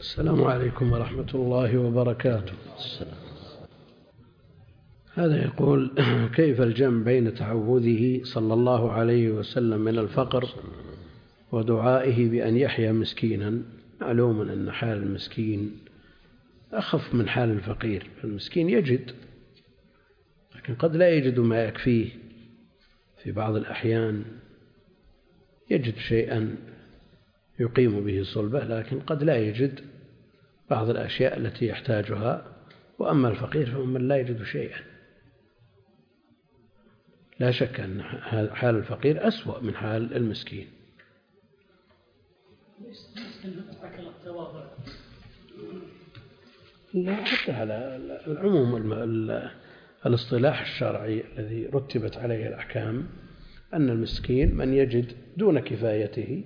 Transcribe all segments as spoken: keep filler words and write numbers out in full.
السلام عليكم ورحمة الله وبركاته. هذا يقول: كيف الجمع بين تعوذه صلى الله عليه وسلم من الفقر ودعائه بأن يحيا مسكينا؟ معلوم أن حال المسكين أخف من حال الفقير. المسكين يجد، لكن قد لا يجد ما يكفيه. في بعض الأحيان يجد شيئا يقيم به صلبه، لكن قد لا يجد بعض الأشياء التي يحتاجها. وأما الفقير فهو من لا يجد شيئا. لا شك أن حال الفقير أسوأ من حال المسكين. لا، حتى على العموم الاصطلاح الشرعي الذي رتبت عليه الأحكام أن المسكين من يجد دون كفايته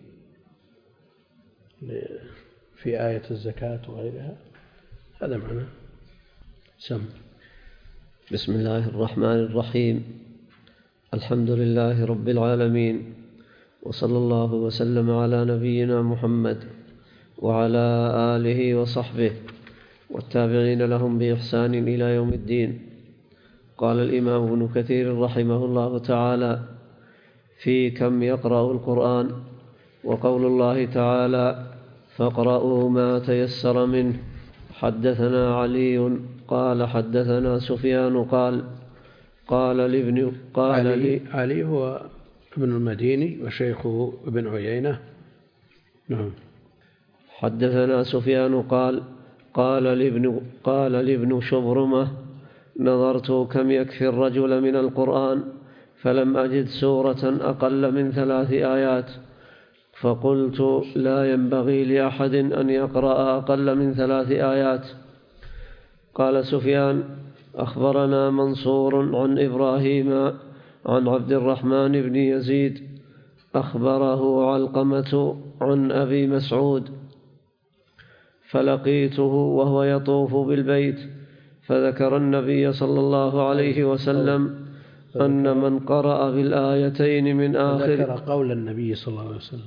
في آية الزكاة وغيرها. هذا معنى. سم. بسم الله الرحمن الرحيم. الحمد لله رب العالمين، وصلى الله وسلم على نبينا محمد وعلى آله وصحبه والتابعين لهم بإحسان إلى يوم الدين. قال الإمام ابن كثير رحمه الله تعالى: في كم يقرأ القرآن. وقول الله تعالى: فاقرؤوا ما تيسر منه. حدثنا علي قال حدثنا سفيان قال قال لابن قال علي, علي هو ابن المديني وشيخه ابن عيينة. نعم. حدثنا سفيان قال قال لابن قال لابن شبرمة: نظرت كم يكفي الرجل من القرآن فلم أجد سورة أقل من ثلاث آيات، فقلت: لا ينبغي لأحد أن يقرأ أقل من ثلاث آيات. قال سفيان: أخبرنا منصور عن إبراهيم عن عبد الرحمن بن يزيد أخبره علقمة عن أبي مسعود، فلقيته وهو يطوف بالبيت فذكر النبي صلى الله عليه وسلم أن من قرأ بالآيتين من آخر فذكر قول النبي صلى الله عليه وسلم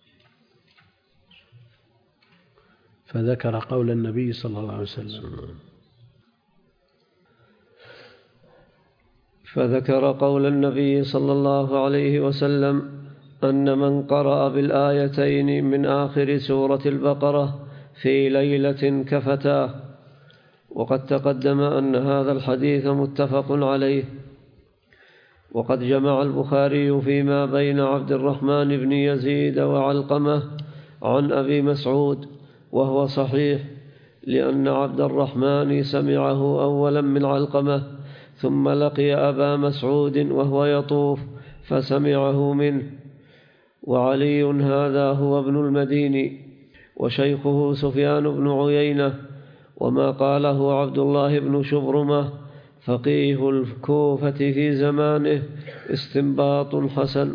فذكر قول النبي صلى الله عليه وسلم فذكر قول النبي صلى الله عليه وسلم أن من قرأ بالآيتين من آخر سورة البقرة في ليلة كفتاه. وقد تقدم أن هذا الحديث متفق عليه. وقد جمع البخاري فيما بين عبد الرحمن بن يزيد وعلقمة عن أبي مسعود، وهو صحيح، لأن عبد الرحمن سمعه أولا من علقمة، ثم لقي أبا مسعود وهو يطوف فسمعه منه. وعلي هذا هو ابن المديني، وشيخه سفيان بن عيينة. وما قاله عبد الله بن شبرمة فقيه الكوفة في زمانه استنباط حسن.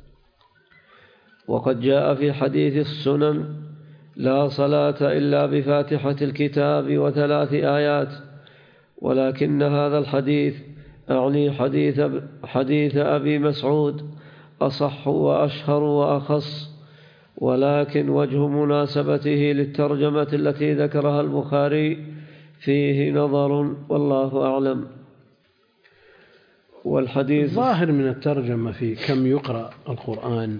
وقد جاء في حديث السنن: لا صلاة إلا بفاتحة الكتاب وثلاث آيات. ولكن هذا الحديث أعني حديث, حديث أبي مسعود أصح وأشهر وأخص، ولكن وجه مناسبته للترجمة التي ذكرها البخاري فيه نظر، والله أعلم. والحديث ظاهر من الترجمة في كم يقرأ القرآن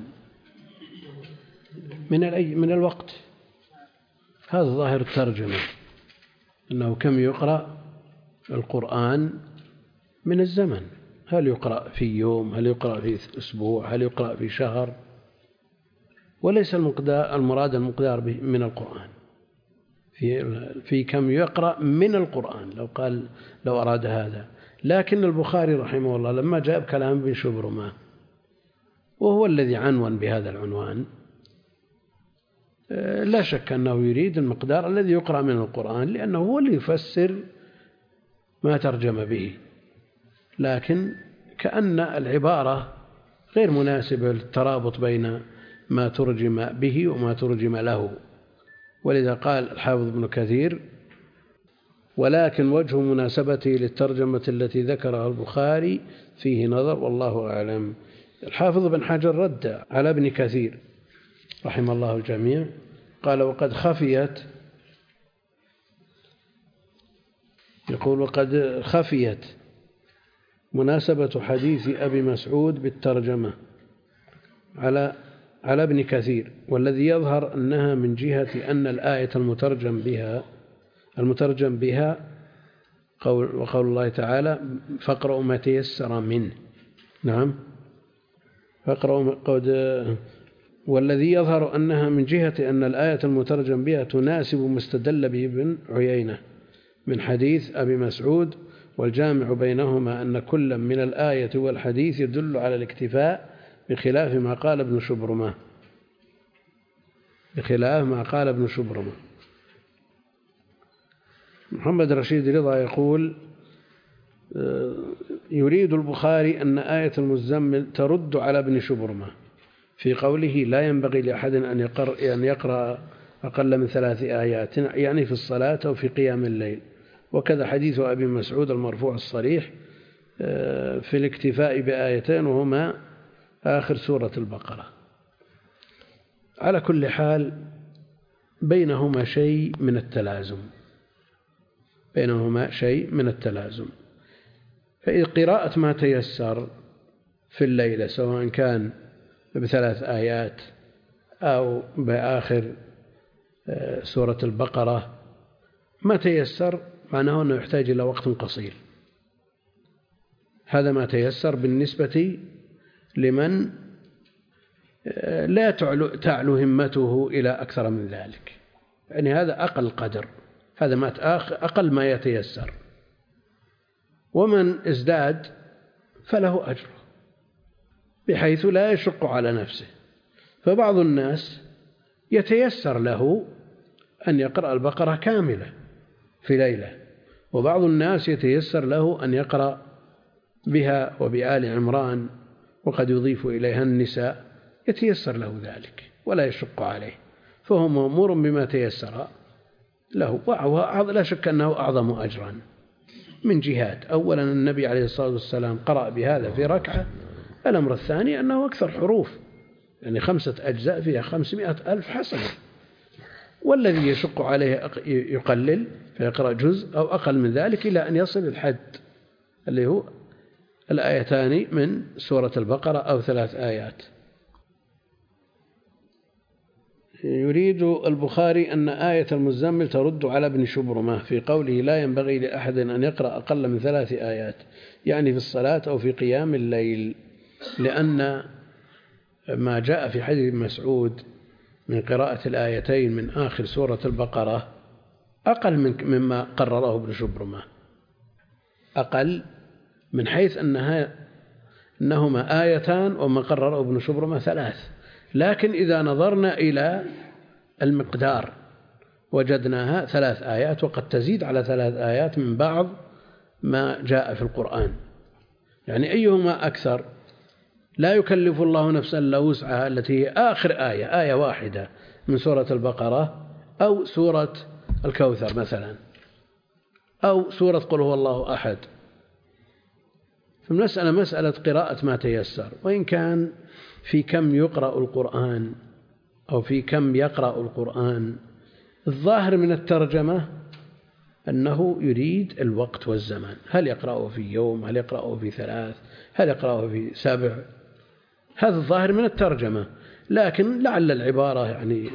من من الوقت. هذا ظاهر الترجمة، أنه كم يقرأ القرآن من الزمن. هل يقرأ في يوم، هل يقرأ في أسبوع، هل يقرأ في شهر، وليس المقدار المراد المقدار من القرآن. في في كم يقرأ من القرآن لو قال لو أراد هذا. لكن البخاري رحمه الله لما جاء بكلام ابن شبرمة، وهو الذي عنون بهذا العنوان، لا شك أنه يريد المقدار الذي يقرأ من القرآن، لأنه هو اللي يفسر ما ترجم به. لكن كأن العبارة غير مناسبة للترابط بين ما ترجم به وما ترجم له. ولذا قال الحافظ ابن كثير: ولكن وجه مناسبته للترجمة التي ذكرها البخاري فيه نظر، والله أعلم. الحافظ بن حجر رد على ابن كثير رحمه الله الجميع، قال: وقد خفيت يقول وقد خفيت مناسبة حديث أبي مسعود بالترجمة على على ابن كثير، والذي يظهر أنها من جهة أن الآية المترجم بها المترجم بها قول وقول الله تعالى فاقرأوا ما تيسر منه. نعم فاقرأوا قد والذي يظهر أنها من جهة أن الآية المترجم بها تناسب ما استدل به ابن عيينة من حديث أبي مسعود، والجامع بينهما أن كل من الآية والحديث يدل على الاكتفاء بخلاف ما قال ابن شبرمة بخلاف ما قال ابن شبرمة. محمد رشيد رضا يقول يريد البخاري أن آية المزمل ترد على ابن شبرمة في قوله لا ينبغي لأحد أن يقرأ, أن يقرأ أقل من ثلاث آيات، يعني في الصلاة أو في قيام الليل. وكذا حديث أبي مسعود المرفوع الصريح في الاكتفاء بآيتين وهما آخر سورة البقرة. على كل حال بينهما شيء من التلازم بينهما شيء من التلازم فإذا قراءة ما تيسر في الليلة سواء كان بثلاث آيات أو بآخر سورة البقرة ما تيسر معناه أنه يحتاج إلى وقت قصير. هذا ما تيسر بالنسبة لمن لا تعلو همته إلى أكثر من ذلك، يعني هذا أقل قدر، هذا ما أقل ما يتيسر. ومن ازداد فله أجر بحيث لا يشق على نفسه. فبعض الناس يتيسر له أن يقرأ البقرة كاملة في ليلة، وبعض الناس يتيسر له أن يقرأ بها وبآل عمران وقد يضيف إليها النساء، يتيسر له ذلك ولا يشق عليه، فهو مأمور بما تيسر له. لا شك أنه أعظم أجرا من جهات. أولا النبي عليه الصلاة والسلام قرأ بهذا في ركعة. الأمر الثاني أنه أكثر حروف، يعني خمسة أجزاء فيها خمسمائة ألف حسنة، والذي يشق عليه يقلل فيقرأ جزء أو أقل من ذلك إلى أن يصل الحد اللي هو الآيتان من سورة البقرة أو ثلاث آيات. يريد البخاري أن آية المزمل ترد على ابن شبرمة في قوله لا ينبغي لأحد أن يقرأ أقل من ثلاث آيات، يعني في الصلاة أو في قيام الليل، لأن ما جاء في حديث مسعود من قراءة الآيتين من آخر سورة البقرة أقل من مما قرره ابن شبرمة، أقل من حيث أنها أنهما آيتان وما قرره ابن شبرمة ثلاث. لكن إذا نظرنا إلى المقدار وجدناها ثلاث آيات، وقد تزيد على ثلاث آيات من بعض ما جاء في القرآن. يعني أيهما أكثر؟ لا يكلف الله نفسا إلا وسعها التي هي آخر آية آية واحدة من سورة البقرة، أو سورة الكوثر مثلا، أو سورة قل هو الله أحد. فالمسألة مسألة قراءة ما تيسر، وإن كان في كم يقرأ القرآن أو في كم يقرأ القرآن، الظاهر من الترجمة أنه يريد الوقت والزمان، هل يقرأه في يوم، هل يقرأه في ثلاث، هل يقرأه في سبع، هذا الظاهر من الترجمة. لكن لعل العبارة يعني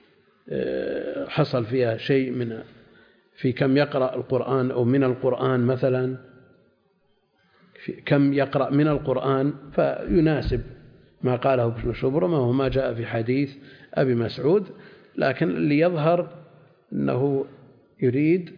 حصل فيها شيء من في كم يقرأ القرآن أو من القرآن مثلا، في كم يقرأ من القرآن، فيناسب ما قاله ابن شبرمة وما جاء في حديث أبي مسعود. لكن اللي يظهر أنه يريد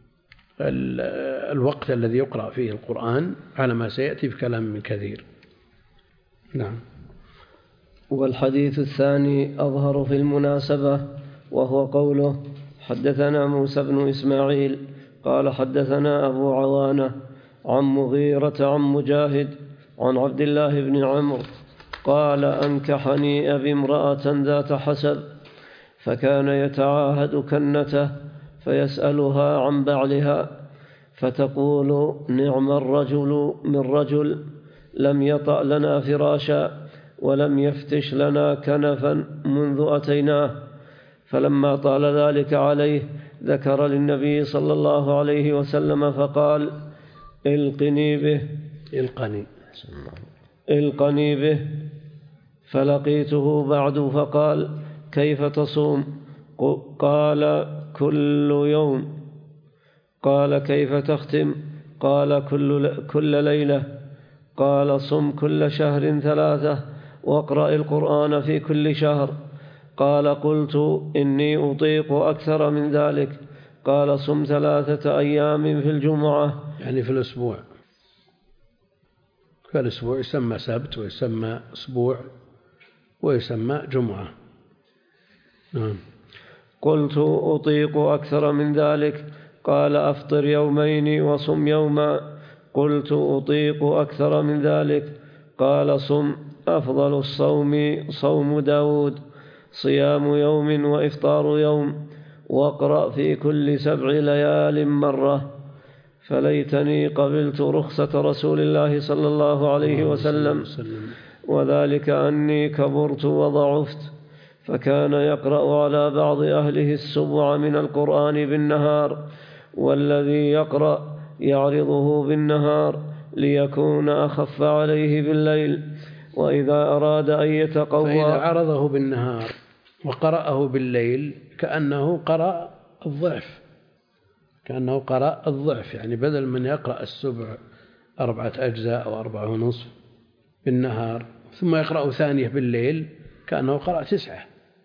الوقت الذي يقرأ فيه القرآن على ما سيأتي في كلام من كثير. نعم. والحديث الثاني أظهر في المناسبة، وهو قوله حدثنا موسى بن إسماعيل قال حدثنا أبو عوانة عن مغيرة عن مجاهد عن عبد الله بن عمرو قال أنكحني أبي امرأة ذات حسب، فكان يتعاهد كنته فيسألها عن بعلها فتقول نعم الرجل من رجل لم يطأ لنا فراشا ولم يفتش لنا كنفا منذ أتيناه، فلما طال ذلك عليه ذكر للنبي صلى الله عليه وسلم فقال القني به القني القني به. فلقيته بعد فقال كيف تصوم؟ قال كل يوم. قال كيف تختم؟ قال كل, كل ليلة. قال صم كل شهر ثلاثة واقرأ القرآن في كل شهر. قال قلت إني أطيق أكثر من ذلك. قال صم ثلاثة أيام في الجمعة، يعني في الأسبوع. فالأسبوع يسمى سبت ويسمى أسبوع ويسمى جمعة. نعم. قلت أطيق أكثر من ذلك. قال أفطر يومين وصم يوما. قلت أطيق أكثر من ذلك. قال صم. أفضل الصوم صوم داود، صيام يوم وإفطار يوم، واقرأ في كل سبع ليال مرة. فليتني قبلت رخصة رسول الله صلى الله عليه وسلم، وذلك أني كبرت وضعفت. فكان يقرأ على بعض أهله السبع من القرآن بالنهار، والذي يقرأ يعرضه بالنهار ليكون أخف عليه بالليل. وإذا أراد أن يتقوى فإذا عرضه بالنهار وقرأه بالليل كأنه قرأ الضعف كأنه قرأ الضعف يعني بدل من يقرأ السبع أربعة أجزاء أو أربعة ونصف بالنهار ثم يقرأ ثانية بالليل كأنه قرأ تسعة.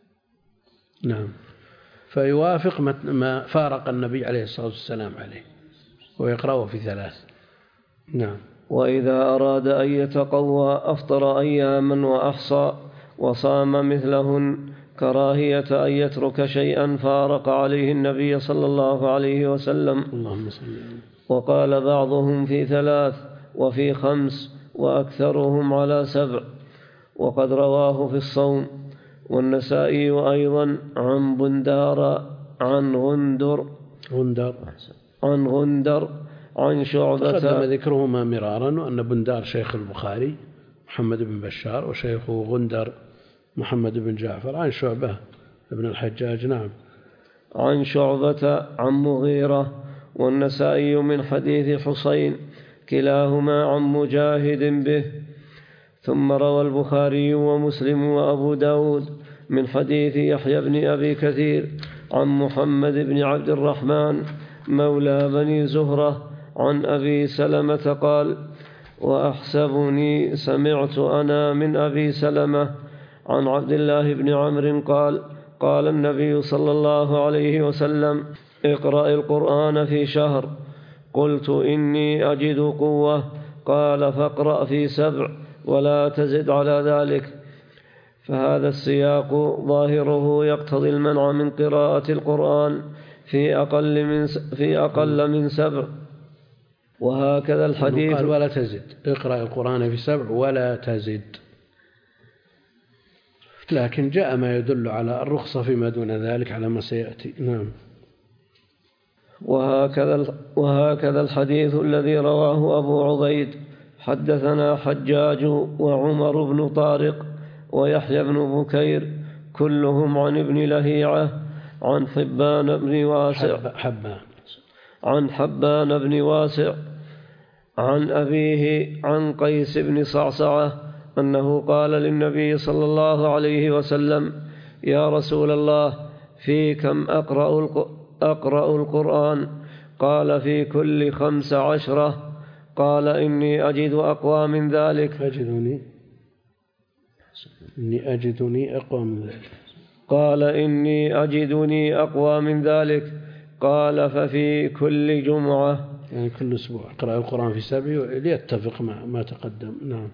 نعم. فيوافق ما فارق النبي عليه الصلاة والسلام عليه ويقرأه في ثلاث. نعم. وإذا أراد أن يتقوى أفطر أياما وأحصى وصام مثلهن، كراهية أن يترك شيئا فارق عليه النبي صلى الله عليه وسلم. اللهم صل. وقال بعضهم في ثلاث وفي خمس وأكثرهم على سبع. وقد رواه في الصوم. والنسائي أيضا عن بندار عن غندر غندر عن غندر عن شعبة. تقدم ذكرهما مرارا، وأن بندار شيخ البخاري محمد بن بشار، وشيخه غندر محمد بن جعفر عن شعبة ابن الحجاج. نعم. عن شعبة عن مغيرة. والنسائي من حديث حسين كلاهما عن مجاهد به. ثم روى البخاري ومسلم وأبو داود من حديث يحيى بن أبي كثير عن محمد بن عبد الرحمن مولى بني زهرة عن أبي سلمة قال: وأحسبني سمعت أنا من أبي سلمة عن عبد الله بن عمرو قال: قال النبي صلى الله عليه وسلم: اقرأ القرآن في شهر. قلت: إني أجد قوة. قال: فاقرأ في سبع ولا تزد على ذلك. فهذا السياق ظاهره يقتضي المنع من قراءة القرآن في أقل من في أقل من سبع. وهكذا الحديث قال: ولا تزد، اقرأ القرآن في سبع ولا تزد. لكن جاء ما يدل على الرخصة فيما دون ذلك على ما سيأتي. نعم. وهكذا وهكذا الحديث الذي رواه أبو عبيد: حدثنا حجاج وعمر بن طارق ويحيى بن بكير كلهم عن ابن لهيعة عن حبان بن واسع حبان عن حبان بن واسع عن أبيه عن قيس بن صعصعة أنه قال للنبي صلى الله عليه وسلم: يا رسول الله، في كم أقرأ أقرأ القرآن؟ قال: في كل خمس عشرة. قال: إني أجد أقوى من ذلك. أجدني إني أجدني أقوى من ذلك. قال: إني أجدني أقوى من ذلك. قال: ففي كل جمعة، يعني كل أسبوع أقرأ القرآن في سبع ليتفق مع ما تقدم. نعم.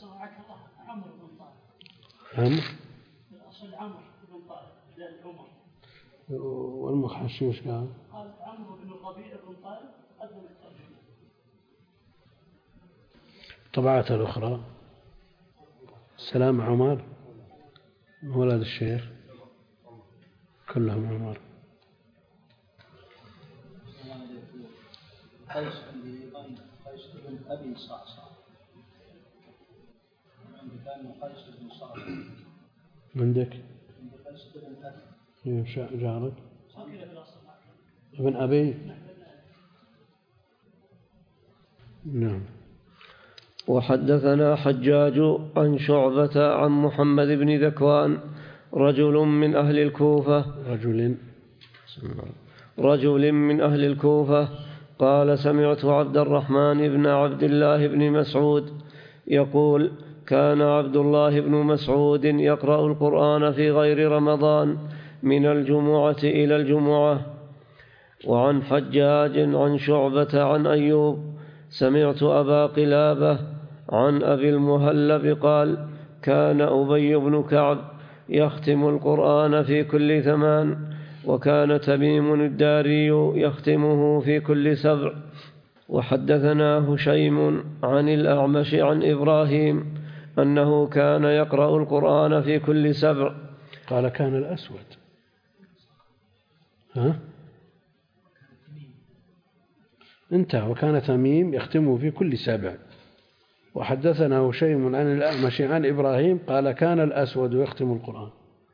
عمر الأصل عمر بن طارق لأن عمر والمحشي وش قال؟ قال عمرو بن الربيع بن طارق قدم الترجمة. طبعات الأخرى سلام عمر ولد الشيخ كلهم عمر. قيس قيس بن أبي صعصع عندك قيس بن صعصع عندك قيس بن أبي جارك ابن أبي نعم. وحدثنا حجاج عن شعبة عن محمد بن ذكوان رجل من أهل الكوفة رجل رجل من أهل الكوفة قال سمعت عبد الرحمن بن عبد الله بن مسعود يقول كان عبد الله بن مسعود يقرأ القرآن في غير رمضان من الجمعة إلى الجمعة. وعن حجاج عن شعبة عن أيوب سمعت أبا قلابة عن أبي المهلب قال كان أبي بن كعب يختم القرآن في كل ثمان، وكان تميم الداري يختمه في كل سبع. وحدثنا هشيم عن الأعمش عن إبراهيم أنه كان يقرأ القرآن في كل سبع. قال كان الأسود ها انتهى وكان تميم يختمه في كل سبع. وحدثنا هشيم عن الأعمش عن إبراهيم قال كان الأسود يختم القرآن.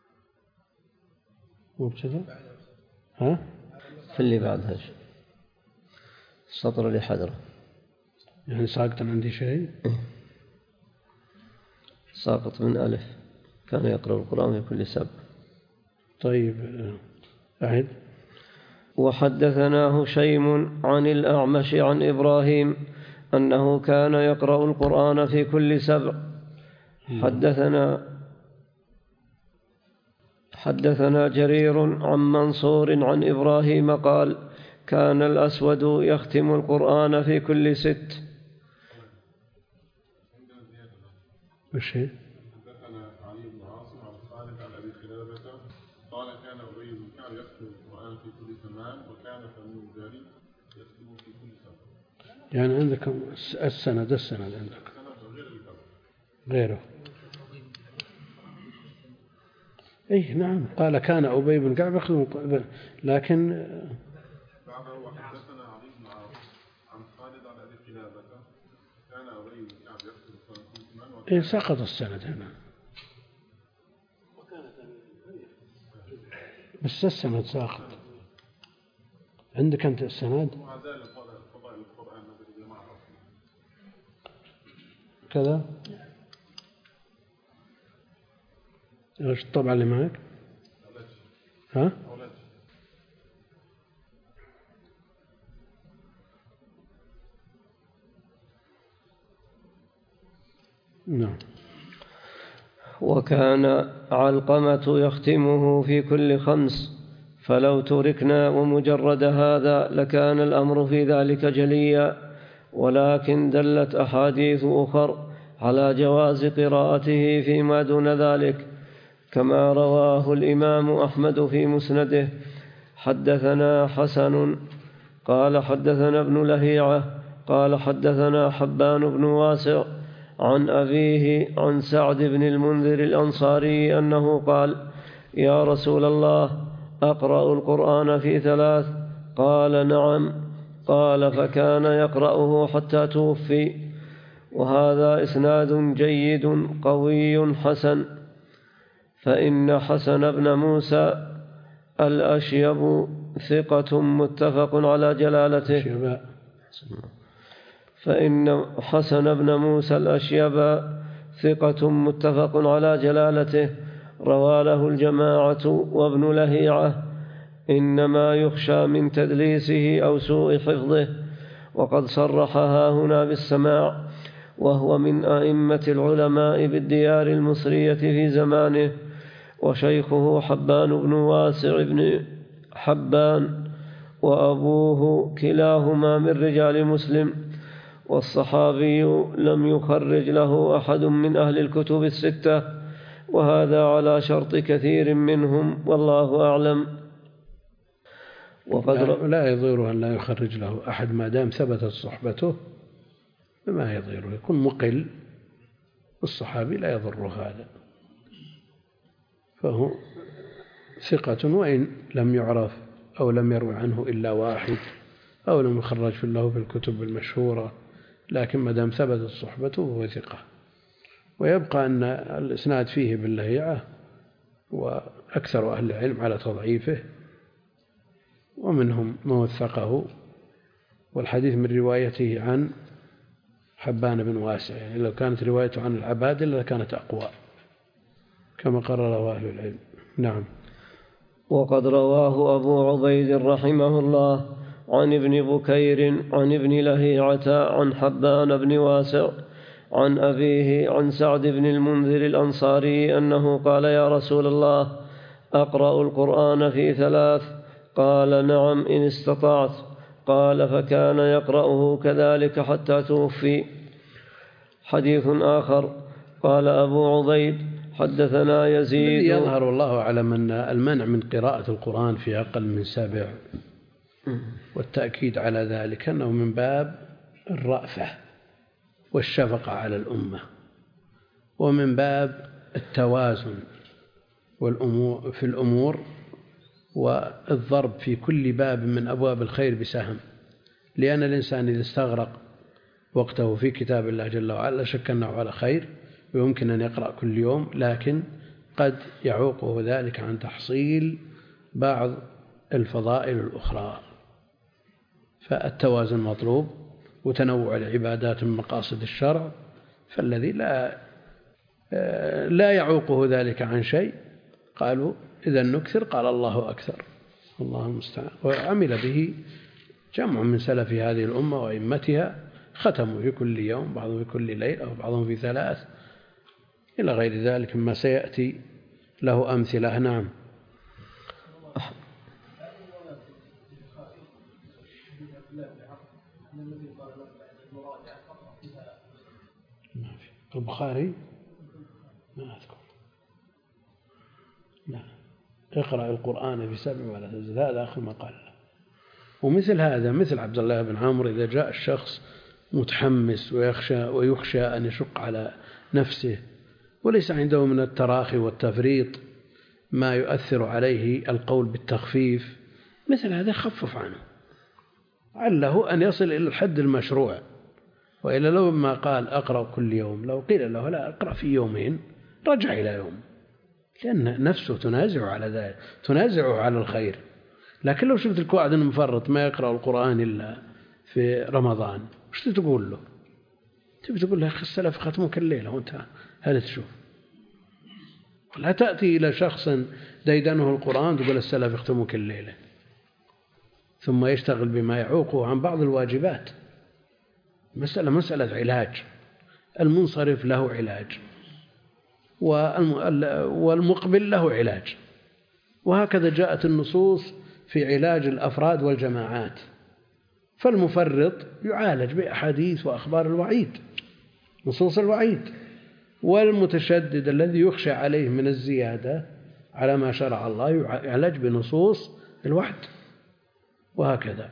مبتدأ ها في اللي بعدها السطر اللي حضره يعني ساقط عندي شيء ساقط من ألف كان يقرأ القرآن في كل سبع. طيب أعد. وحدثنا هشيم عن الأعمش عن إبراهيم أنه كان يقرأ القرآن في كل سبع. حدثنا حدثنا جرير عن منصور عن إبراهيم قال كان الأسود يختم القرآن في كل ست. وش هي؟ حدثنا علي بن عاصم عن خالد عن أبي قلابة قال كان أبي بن كعب يختم القرآن في كل ثمان، وكان تميم الداري يختم في كل سبع. يعني عندك السند السند عندك غيره. اي نعم قال كان أبي بن كعب يختم لكن بعده وحدثنا علي بن عاصم عن خالد عن أبي قلابة كان أبي بن كعب يختم القرآن في كل ثمان. إيه سقط السند هنا بس السند ساقط عندك أنت السند كذا. ايش الطبعة اللي معك؟ ها؟ نعم. وكان علقمة يختمه في كل خمس، فلو تركنا ومجرد هذا لكان الأمر في ذلك جليا، ولكن دلت أحاديث أخر على جواز قراءته فيما دون ذلك، كما رواه الإمام أحمد في مسنده. حدثنا حسن قال حدثنا ابن لهيعة قال حدثنا حبان بن واسع عن أبيه عن سعد بن المنذر الأنصاري أنه قال يا رسول الله أقرأ القرآن في ثلاث؟ قال نعم. قال فكان يقرأه حتى توفي. وهذا إسناد جيد قوي حسن. فإن حسن بن موسى الأشيب ثقة متفق على جلالته فإن حسن بن موسى الأشيب ثقة متفق على جلالته روى له الجماعة. وابن لهيعة إنما يخشى من تدليسه أو سوء حفظه، وقد صرحها هنا بالسماع، وهو من أئمة العلماء بالديار المصرية في زمانه. وشيخه حبان بن واسع بن حبان وأبوه كلاهما من رجال مسلم، والصحابي لم يخرج له أحد من أهل الكتب الستة، وهذا على شرط كثير منهم والله أعلم. وقد لا, لا يضير أن لا يخرج له أحد ما دام ثبتت صحبته، ما يضيره يكون مقل، الصحابي لا يضر هذا، فهو ثقة وإن لم يعرف أو لم يروي عنه إلا واحد أو لم يخرج له في الكتب المشهورة، لكن ما دام ثبتت صحبته هو ثقة. ويبقى أن الإسناد فيه باللهيعة، وأكثر أهل العلم على تضعيفه، ومنهم من وثقه، والحديث من روايته عن حبان بن واسع، يعني لو كانت روايته عن العبادلة لكانت أقوى كما قرره أهل العلم. نعم. وقد رواه أبو عبيد رحمه الله عن ابن بكير عن ابن لهيعة عن حبان بن واسع عن أبيه عن سعد بن المنذر الأنصاري أنه قال: يا رسول الله، أقرأ القرآن في ثلاث؟ قال: نعم إن استطعت. قال: فكان يقرأه كذلك حتى توفي. حديث آخر. قال أبو عبيد: حدثنا يزيد. يظهر والله أعلم أن المنع من قراءة القرآن في أقل من سبع، والتأكيد على ذلك أنه من باب الرأفة والشفقة على الأمة، ومن باب التوازن والأمور في الأمور، والضرب في كل باب من أبواب الخير بسهم، لأن الإنسان إذا استغرق وقته في كتاب الله جل وعلا شك أنه على خير ويمكن أن يقرأ كل يوم، لكن قد يعوقه ذلك عن تحصيل بعض الفضائل الأخرى. فالتوازن مطلوب، وتنوع العبادات من مقاصد الشرع، فالذي لا لا يعوقه ذلك عن شيء قالوا إذا نكثر، قال الله أكثر، الله المستعان. وعمل به جمع من سلف هذه الأمة وأئمتها، ختموا في كل يوم، بعضهم في كل ليلة أو بعضهم في ثلاث، إلى غير ذلك مما سيأتي له أمثلة. نعم. البخاري ما أذكر. لا، اقرأ القرآن في سبع ولا تزد، هذا آخر ما قال. ومثل هذا مثل عبد الله بن عمرو، إذا جاء الشخص متحمس ويخشى ويخشى أن يشق على نفسه وليس عنده من التراخي والتفريط ما يؤثر عليه القول بالتخفيف، مثل هذا خفف عنه عله أن يصل إلى الحد المشروع. وإلا لو ما قال أقرأ كل يوم، لو قيل له لا أقرأ في يومين رجع إلى يوم، لأن نفسه تنازع على ذلك، تنازعه على الخير. لكن لو شفت الواحد مفرط ما يقرأ القرآن إلا في رمضان، وش تقول له؟ تبي تقول له السلف ختموك الليلة وانت هل تشوف؟ لا تأتي إلى شخص ديدنه القرآن تقول السلف يختموك الليلة ثم يشتغل بما يعوقه عن بعض الواجبات. مسألة مسألة علاج، المنصرف له علاج والمقبل له علاج، وهكذا جاءت النصوص في علاج الأفراد والجماعات. فالمفرط يعالج بأحاديث وأخبار الوعيد، نصوص الوعيد، والمتشدد الذي يخشى عليه من الزيادة على ما شرع الله يعالج بنصوص الوعد، وهكذا.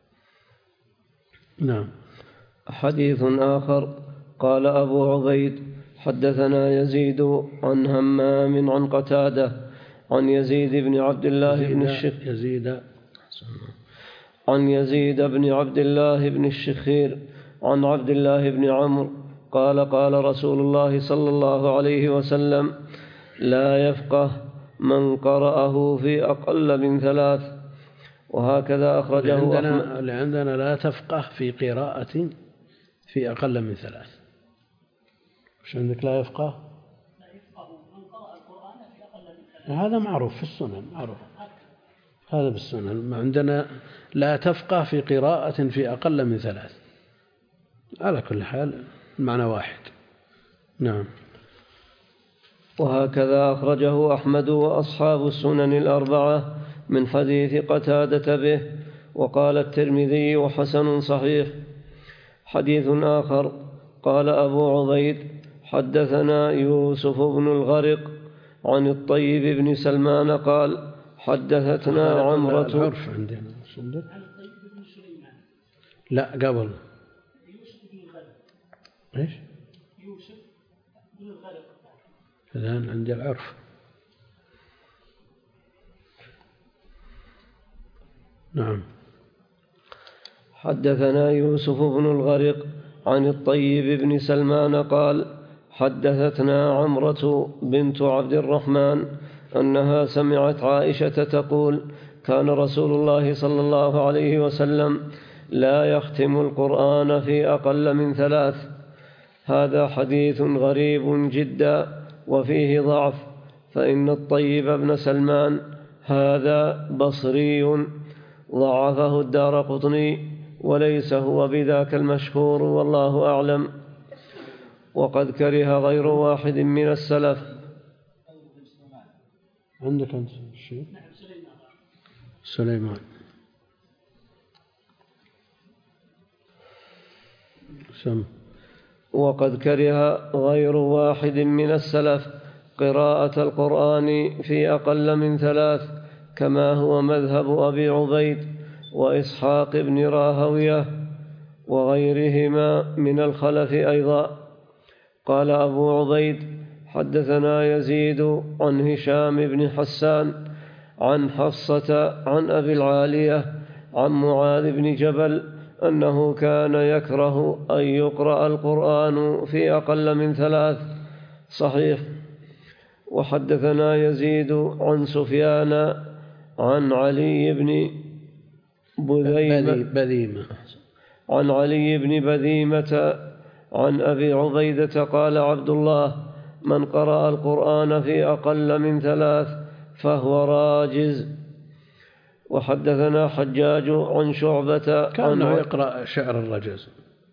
نعم. حديث آخر. قال أبو عبيد: حدثنا يزيد عن همام عن قتادة عن يزيد بن عبد الله بن الشخير يزيد عن يزيد بن عبد الله بن الشخير عن عبد الله بن عمرو قال: قال رسول الله صلى الله عليه وسلم: لا يفقه من قرأه في أقل من ثلاث. وهكذا أخرجه عندنا, عندنا لا تفقه في قراءة في أقل من ثلاث. وش عندك لا يفقه؟ لا يفقه من قرأ القرآن في أقل من ثلاث. هذا معروف في السنن، معروف هذا بالسنن. عندنا لا تفقه في قراءة في أقل من ثلاث. على كل حال المعنى واحد. نعم. وهكذا أخرجه أحمد وأصحاب السنن الأربعة من حديث قتادة به. وقال الترمذي: وحسن صحيح. حديث آخر. قال أبو عبيد: حدثنا يوسف بن الغرق عن الطيب بن سلمان قال: حدثتنا عمرة. العرف عندنا عن الطيب بن سليمان. لا قبل يوسف بن الغرق. ايش؟ يوسف بن الغرق. الآن عندي العرف. نعم. حدثنا يوسف بن الغرق عن الطيب بن سلمان قال: حدثتنا عمرة بنت عبد الرحمن أنها سمعت عائشة تقول: كان رسول الله صلى الله عليه وسلم لا يختم القرآن في أقل من ثلاث. هذا حديث غريب جدا وفيه ضعف، فإن الطيب بن سلمان هذا بصري ضعفه الدارقطني وليس هو بذاك المشهور والله أعلم. وقد كره غير واحد من السلف. عندك أنت شيء؟ سليمان سم. وقد كره غير واحد من السلف قراءة القرآن في أقل من ثلاث، كما هو مذهب أبي عبيد وإسحاق بن راهويه وغيرهما من الخلف أيضا. قال أبو عبيد: حدثنا يزيد عن هشام بن حسان عن حفصة عن أبي العالية عن معاذ بن جبل أنه كان يكره أن يقرأ القرآن في أقل من ثلاث. صحيح. وحدثنا يزيد عن سفيان عن علي بن بذيمة عن علي بن بذيمة عن أبي عبيدة قال عبد الله: من قرأ القرآن في أقل من ثلاث فهو راجز. وحدثنا حجاج عن شعبة كانه يقرأ شعر الرجز،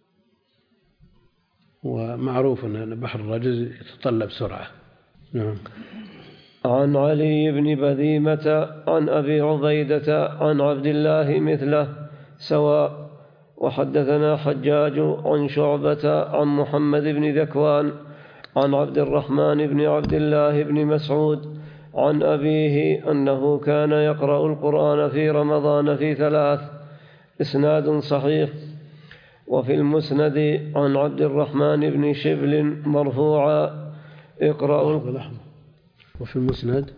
ومعروف أن بحر الرجز يتطلب سرعة. نعم. عن علي بن بذيمة عن أبي عبيدة عن عبد الله مثله سواء. وحدثنا حجاج عن شعبة عن محمد بن ذكوان عن عبد الرحمن بن عبد الله بن مسعود عن أبيه أنه كان يقرأ القرآن في رمضان في ثلاث. إسناد صحيح. وفي المسند عن عبد الرحمن بن شبل مرفوعا: اقرأوا. وفي المسند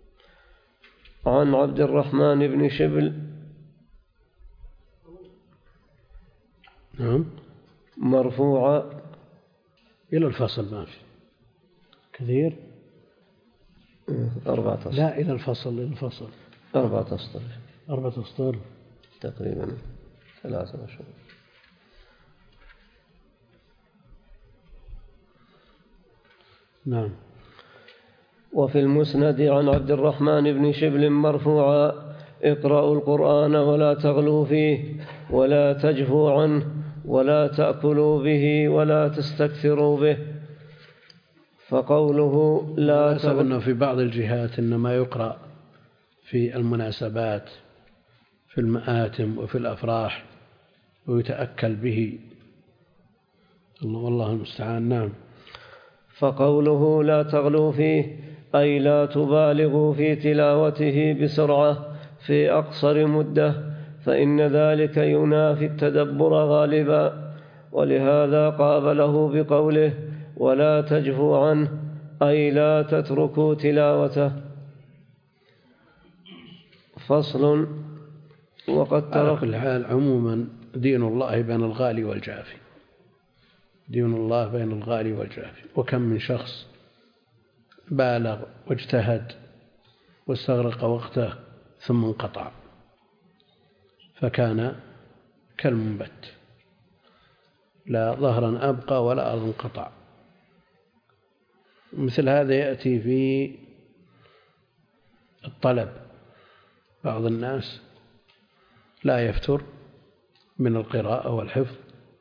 عن عبد الرحمن بن شبل نعم مرفوعا إلى الفصل، ما في كثير. أربعة أسطر. لا، إلى الفصل إلى الفصل أربعة أسطر. أربعة أسطر تقريبا ثلاثة أشهر. نعم. وفي المسند عن عبد الرحمن بن شبل مرفوعا: اقرأوا القرآن ولا تغلوا فيه ولا تجفوا عنه ولا تأكلوا به ولا تستكثروا به. فقوله لا تغلوا أنه في بعض الجهات إنما يقرأ في المناسبات في المآتم وفي الأفراح ويتأكل به، والله المستعان. نعم. فقوله لا تغلوا فيه أي لا تبالغوا في تلاوته بسرعة في أقصر مدة، فإن ذلك ينافي التدبر غالبا. ولهذا قابله بقوله ولا تجفوا عنه أي لا تتركوا تلاوته. فصل. وقد على كل حال عموما دين الله بين الغالي والجافي، دين الله بين الغالي والجافي. وكم من شخص بالغ واجتهد واستغرق وقته ثم انقطع فكان كالمنبت، لا ظهرا أبقى ولا أرض انقطع. مثل هذا يأتي في الطلب. بعض الناس لا يفتر من القراءة والحفظ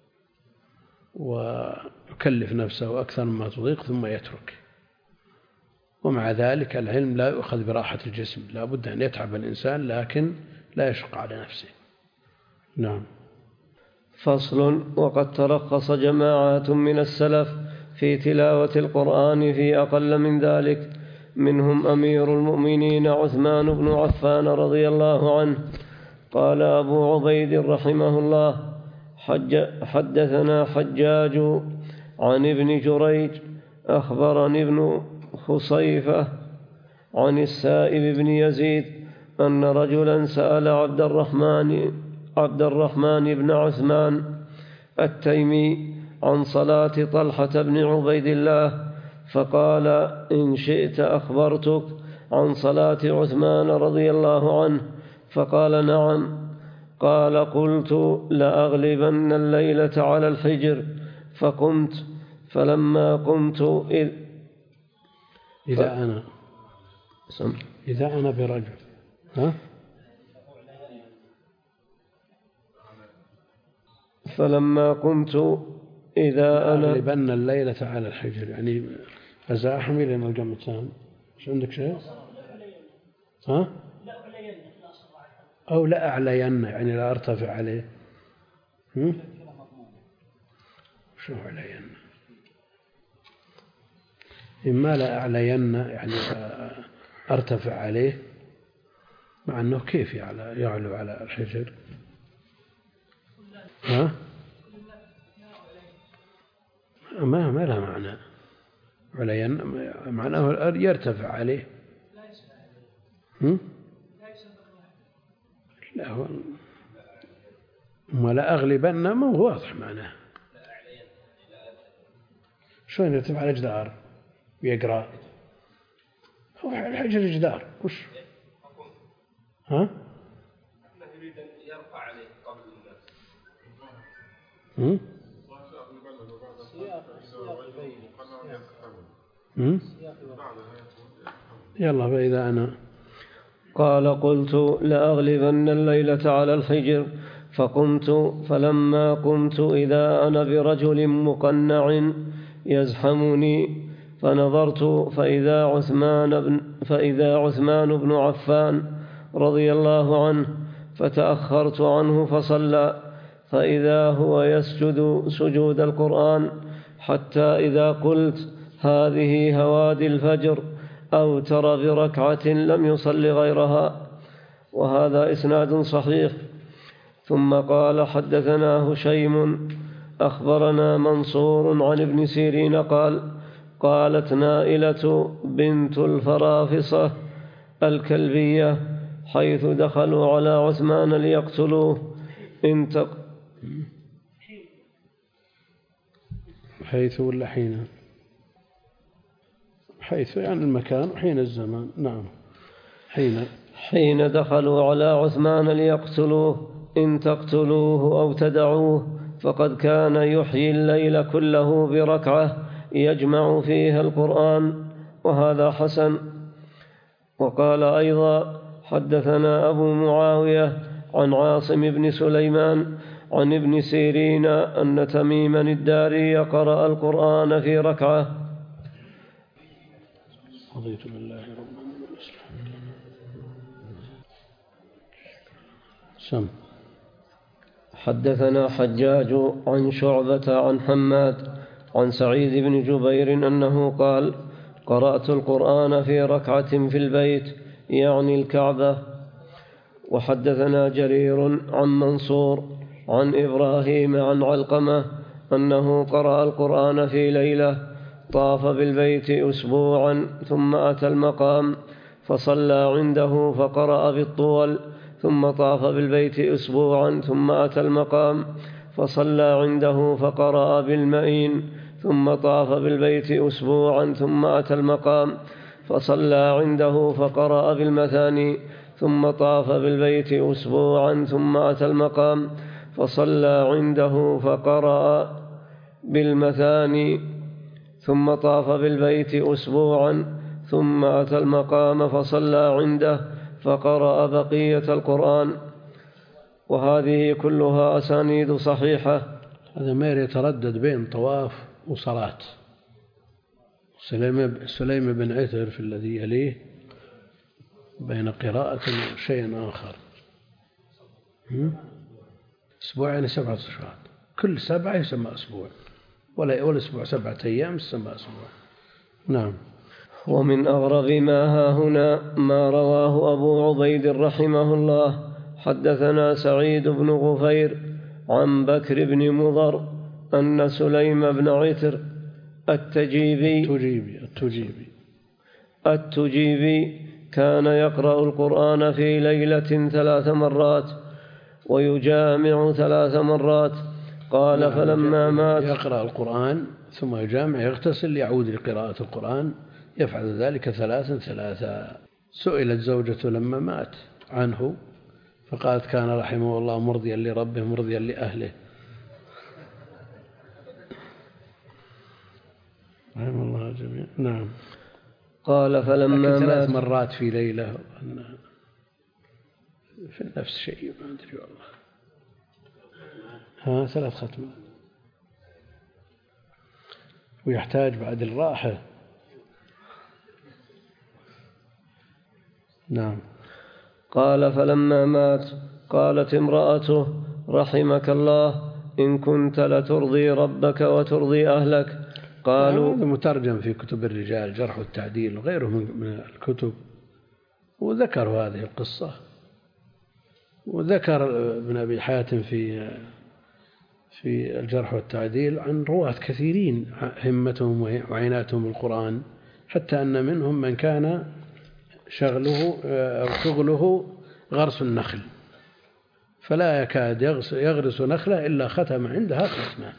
ويكلف نفسه أكثر مما تضيق ثم يترك، ومع ذلك العلم لا يؤخذ براحة الجسم، لا بد أن يتعب الإنسان لكن لا يشق على نفسه. نعم. فصل. وقد ترخص جماعات من السلف في تلاوة القرآن في أقل من ذلك، منهم أمير المؤمنين عثمان بن عفان رضي الله عنه. قال أبو عبيد رحمه الله: حج حدثنا حجاج عن ابن جريج أخبرني ابن خصيفة عن السائب بن يزيد أن رجلا سأل عبد الرحمن عبد الرحمن بن عثمان التيمي عن صلاة طلحة بن عبيد الله، فقال: إن شئت أخبرتك عن صلاة عثمان رضي الله عنه، فقال نعم. قال قلت لأغلبن الليلة على الحجر، فقمت، فلما قمت إذ إذا ف... أنا سم. إذا أنا برجل ها؟ فلما قمت إذا أنا أغلبن الليلة على الحجر، يعني أزاحم إلى الجمع الثاني. شو عندك شيء؟ ها؟ أو لا أعلين، يعني لا أرتفع عليه. هم؟ شو أعلين؟ إما لا أعلين يعني أرتفع عليه، مع أنه كيف يعلى يعلو على الحجر؟ ها؟ ما ما له معنى. علين معناه يرتفع عليه. هم؟ لا هو ولا أغلبن ما هو واضح معناه. شلون يرتفع على الجدار ويقرأ؟ هو الحجر جدار وش؟ ها؟ يريد أن يرفع عليه قبل الناس. هم؟ هم؟ يلا فإذا أنا قال قلت لأغلبن الليلة على الحجر، فقمت، فلما قمت إذا أنا برجل مقنع يزحمني، فنظرت فإذا عثمان بن, فإذا عثمان بن عفان رضي الله عنه، فتأخرت عنه فصلى، فإذا هو يسجد سجود القرآن، حتى إذا قلت هذه هوادي الفجر أوتر بركعة لم يصل غيرها. وهذا إسناد صحيح. ثم قال حدثنا هشيم أخبرنا منصور عن ابن سيرين قال قالت نائلة بنت الفرافصة الكلبية حيث دخلوا على عثمان ليقتلوه انتق حيث ولا حين؟ حيث يعني المكان وحين الزمان. نعم حين حين دخلوا على عثمان ليقتلوه إن تقتلوه أو تدعوه فقد كان يحيي الليل كله بركعة يجمع فيها القرآن. وهذا حسن. وقال أيضا حدثنا أبو معاوية عن عاصم بن سليمان عن ابن سيرين أن تميما الداري قرأ القرآن في ركعة. رضيت بالله ربا سم. حدثنا حجاج عن شعبة عن حماد عن سعيد بن جبير أنه قال قرأت القرآن في ركعة في البيت يعني الكعبة. وحدثنا جرير عن منصور عن إبراهيم عن علقمة أنه قرأ القرآن في ليلة طاف بالبيت أسبوعا ثم أتى المقام فصلى عنده فقرأ بالطول، ثم طاف بالبيت أسبوعا ثم أتى المقام فصلى عنده فقرأ بالمئين، ثم طاف بالبيت أسبوعا ثم أتى المقام فصلى عنده فقرأ بالمثاني، ثم طاف بالبيت أسبوعا ثم أتى المقام فصلى عنده فقرأ بالمثاني، ثم طاف بالبيت أسبوعا ثم أتى المقام فصلى عنده فقرأ بقية القرآن. وهذه كلها أسانيد صحيحة. هذا ما يتردد بين طواف وصلاة. سليم بن عثر في الذي يليه بين قراءة وشيء آخر. أسبوع يعني سبعة أشهر، كل سبعة يسمى أسبوع، ولا ولا أسبوع سبعة أيام يسمى أسبوع. نعم. ومن أغرب ما ها هنا ما رواه أبو عبيد رحمه الله حدثنا سعيد بن غفير عن بكر بن مضر أن سليم بن عثر التجيبي التجيبي التجيبي التجيبي كان يقرأ القرآن في ليلة ثلاث مرات ويجامع ثلاث مرات. قال نعم. فلما مات يقرأ القرآن ثم يجامع يغتسل يعود لقراءة القرآن، يفعل ذلك ثلاثا ثلاثا. سئلت زوجته لما مات عنه فقالت كان رحمه الله مرضيا لربه مرضيا لأهله. رحمه الله جميعا. نعم. قال فلما ثلاث مات مرات في ليلة في نفس الشيء ما أدري والله. ها ثلاث ختمات ويحتاج بعد الراحة. نعم. قال فلما مات قالت امرأته رحمك الله إن كنت لترضي ربك وترضي أهلك. قالوا هذا مترجم في كتب الرجال جرح والتعديل وغيره من الكتب، وذكروا هذه القصة، وذكر ابن أبي حاتم في في الجرح والتعديل عن رواة كثيرين همتهم وعنايتهم بالقرآن، حتى أن منهم من كان شغله أو شغله غرس النخل، فلا يكاد يغرس نخلة إلا ختم عندها ختمة،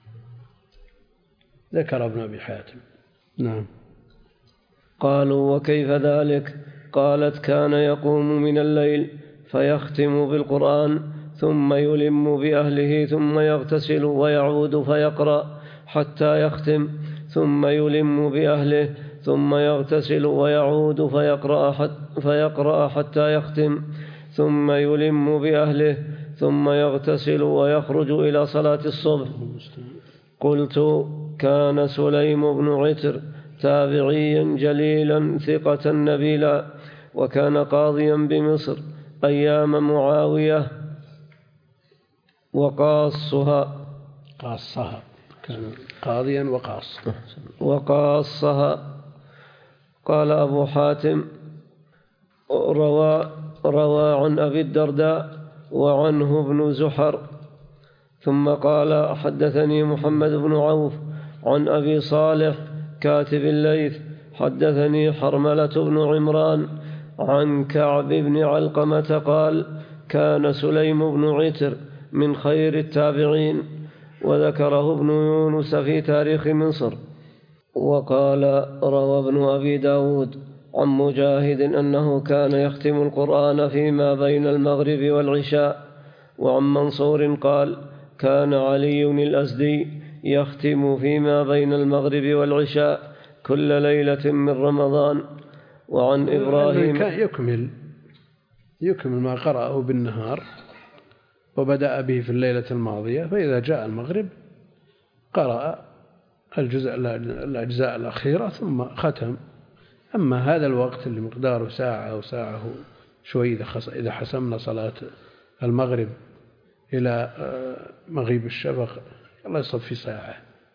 ذكر ابن أبي حاتم. نعم. قالوا وكيف ذلك؟ قالت كان يقوم من الليل فيختم بالقرآن ثم يلم بأهله ثم يغتسل ويعود فيقرأ حتى يختم ثم يلم بأهله ثم يغتسل ويعود فيقرأ حتى, فيقرأ حتى يختم ثم يلم بأهله ثم يغتسل ويخرج إلى صلاة الصبح. قلت كان سليم بن عتر تابعيا جليلا ثقة نبيلا، وكان قاضيا بمصر أيام معاوية وقاصها قاصها كان قاضيا وقاص وقاصها. قال أبو حاتم روى, روى عن أبي الدرداء وعنه ابن زحر. ثم قال حدثني محمد بن عوف عن أبي صالح كاتب الليث حدثني حرملة بن عمران عن كعب بن علقمة قال كان سليم بن عتر من خير التابعين، وذكره ابن يونس في تاريخ مصر. وقال روى ابن أبي داود عن مجاهد أنه كان يختم القرآن فيما بين المغرب والعشاء. وعن منصور قال كان علي الأزدي يختم فيما بين المغرب والعشاء كل ليلة من رمضان. وعن إبراهيم كان يكمل يكمل ما قرأه بالنهار وبدأ به في الليلة الماضية، فإذا جاء المغرب قرأ الجزء الأجزاء الأخيرة ثم ختم. أما هذا الوقت اللي مقداره ساعة أو ساعة شوي إذا حسمنا صلاة المغرب إلى مغيب الشفق الله يصب في ساعة،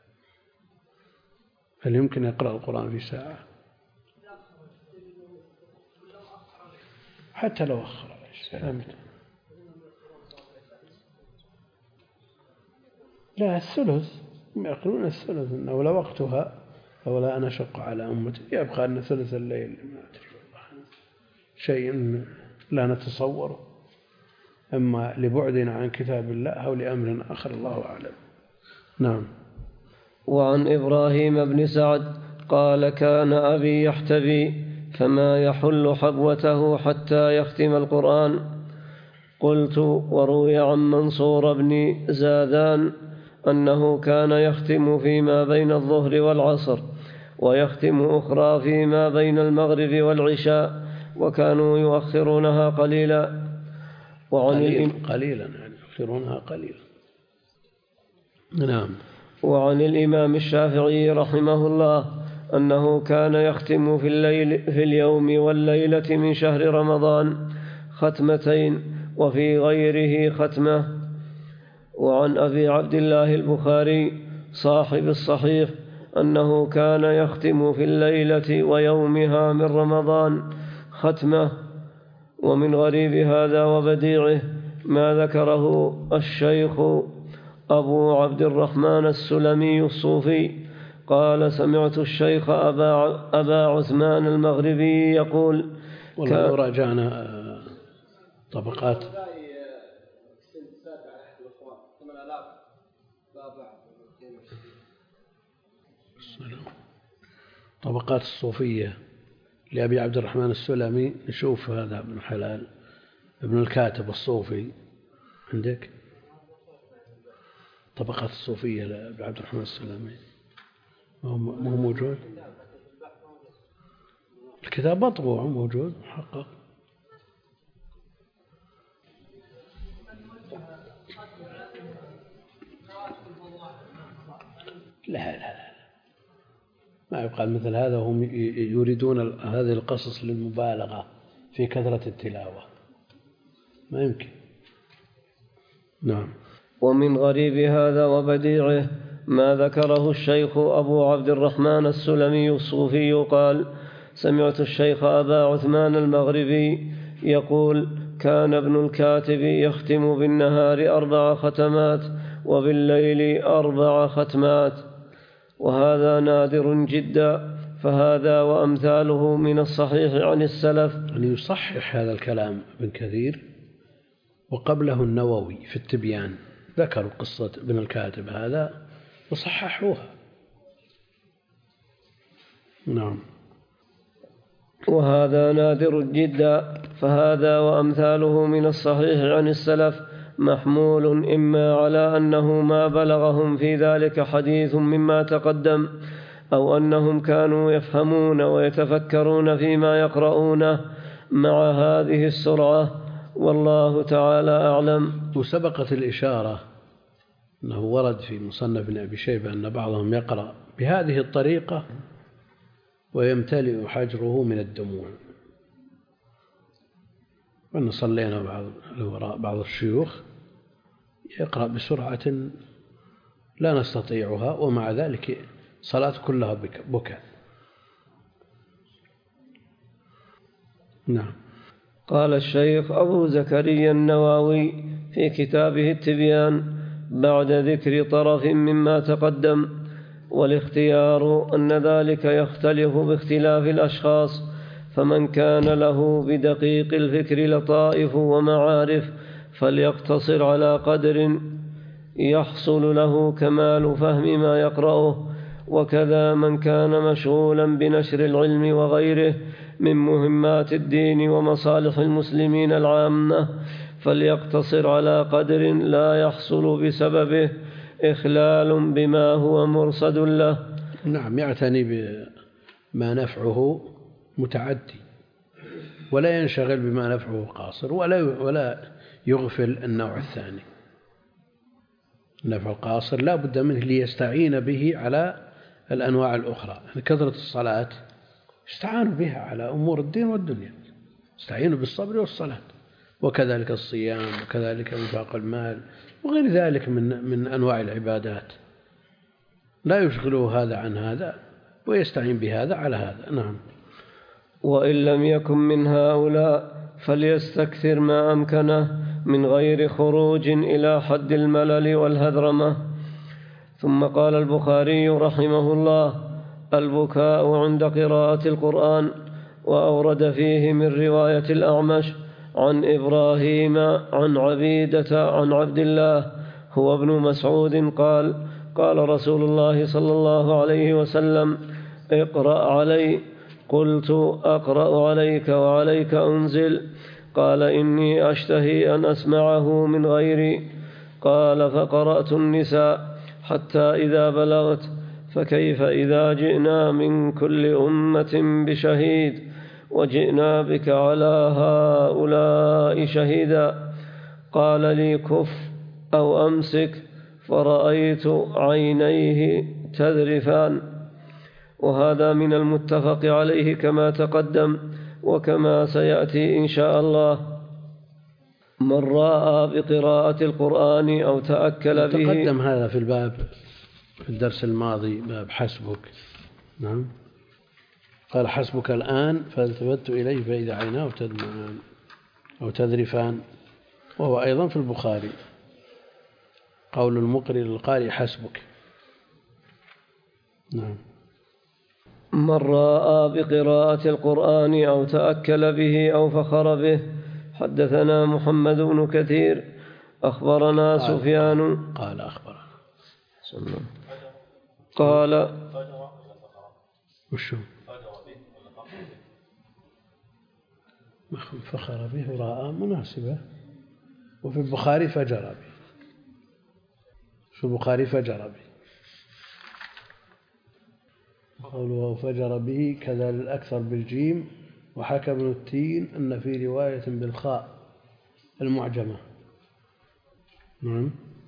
هل يمكن يقرأ القرآن في ساعة؟ حتى لو أخر لا الثلث يقولون الثلث إنه لا وقتها فولا أنا شق على أمتي يبقى أن ثلث الليل ما أدري والله شيء لا نتصوره، أما لبعدنا عن كتاب الله أو لأمر آخر الله أعلم. نعم. وعن إبراهيم بن سعد قال كان أبي يحتبي فما يحل حبوته حتى يختم القرآن. قلت وروي عن منصور بن زادان أنه كان يختم فيما بين الظهر والعصر ويختم أخرى فيما بين المغرب والعشاء وكانوا يؤخرونها قليلا. وعن قليل قليلا يعني يؤخرونها قليلا. نعم. وعن الإمام الشافعي رحمه الله أنه كان يختم في الليل في اليوم والليلة من شهر رمضان ختمتين وفي غيره ختمة. وعن أبي عبد الله البخاري صاحب الصحيح أنه كان يختم في الليلة ويومها من رمضان ختمة. ومن غريب هذا وبديعه ما ذكره الشيخ أبو عبد الرحمن السلمي الصوفي قال سمعت الشيخ أبا, أبا عثمان المغربي يقول والله راجعنا طبقات طبقات الصوفية لأبي عبد الرحمن السلمي نشوف هذا ابن حلال ابن الكاتب الصوفي عندك طبقات الصوفية لعبد الرحمن السلامي مو موجود؟ الكتاب مطبوع موجود محقق. لا لا لا ما يقال مثل هذا، وهم يريدون هذه القصص للمبالغة في كثرة التلاوة، ما يمكن. نعم. ومن غريب هذا وبديعه ما ذكره الشيخ أبو عبد الرحمن السلمي الصوفي قال: سمعت الشيخ أبا عثمان المغربي يقول: كان ابن الكاتب يختم بالنهار أربع ختمات وبالليل أربع ختمات، وهذا نادر جدا، فهذا وأمثاله من الصحيح عن السلف. يعني يصحح هذا الكلام ابن كثير، وقبله النووي في التبيان ذكروا قصة ابن الكاتب هذا وصححوها. نعم. وهذا نادر جدا، فهذا وأمثاله من الصحيح عن السلف محمول إما على أنه ما بلغهم في ذلك حديث مما تقدم، أو أنهم كانوا يفهمون ويتفكرون فيما يقرؤونه مع هذه السرعة، والله تعالى أعلم. وسبقت الإشارة أنه ورد في مصنف بن أبي شيبة أن بعضهم يقرأ بهذه الطريقة ويمتلئ حجره من الدموع، وأن صلينا بعض الوراء بعض الشيوخ يقرأ بسرعة لا نستطيعها، ومع ذلك صلاة كلها بكى. نعم. قال الشيخ أبو زكريا النووي في كتابه التبيان بعد ذكر طرف مما تقدم: والاختيار أن ذلك يختلف باختلاف الأشخاص، فمن كان له بدقيق الفكر لطائف ومعارف فليقتصر على قدر يحصل له كمال فهم ما يقرأه، وكذا من كان مشغولا بنشر العلم وغيره من مهمات الدين ومصالح المسلمين العامة فليقتصر على قدر لا يحصل بسببه إخلال بما هو مرصد له. نعم، يعتني بما نفعه متعدي، ولا ينشغل بما نفعه قاصر، ولا ولا يغفل النوع الثاني. النفع القاصر لا بد منه ليستعين به على الأنواع الأخرى. كثرة الصلاة استعانوا بها على أمور الدين والدنيا، استعينوا بالصبر والصلاة، وكذلك الصيام، وكذلك إنفاق المال، وغير ذلك من من أنواع العبادات. لا يشغله هذا عن هذا، ويستعين بهذا على هذا. نعم. وإن لم يكن من هؤلاء فليستكثر ما أمكنه من غير خروج إلى حد الملل والهذرمة. ثم قال البخاري رحمه الله: البكاء عند قراءة القرآن. وأورد فيه من رواية الأعمش عن إبراهيم عن عبيدة عن عبد الله هو ابن مسعود قال: قال رسول الله صلى الله عليه وسلم: اقرأ علي. قلت: أقرأ عليك وعليك أنزل؟ قال: إني أشتهي أن أسمعه من غيري. قال: فقرأت النساء حتى إذا بلغت: فكيف إذا جئنا من كل أمة بشهيد وجئنا بك على هؤلاء شهيدا؟ قال لي: كف أو أمسك. فرأيت عينيه تذرفان. وهذا من المتفق عليه كما تقدم وكما سيأتي إن شاء الله. من رأى بقراءة القرآن أو تأكل به. تقدم هذا في الباب في الدرس الماضي، باب حسبك. نعم. قال: حسبك الآن، فالتفت إليه فإذا عيناه تدمعان أو تذرفان، وهو أيضا في البخاري، قول المقرئ للقارئ: حسبك. نعم. من رأى بقراءة القرآن أو تأكل به أو فخر به. حدثنا محمد بن كثير أخبرنا قال سفيان قال أخبرنا قال وشو فخر به ورأى مناسبة. وفي البخاري فجر به، في البخاري فجر به، قوله فجر به كذا الأكثر بالجيم. وحكى ابن التين أن في رواية بالخاء المعجمة. نعم